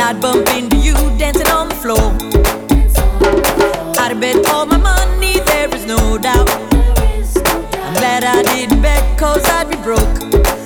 I'd bump into you dancing on the floor. I'd bet all my money, there is no doubt. I'm glad I didn't bet, cause I'd be broke.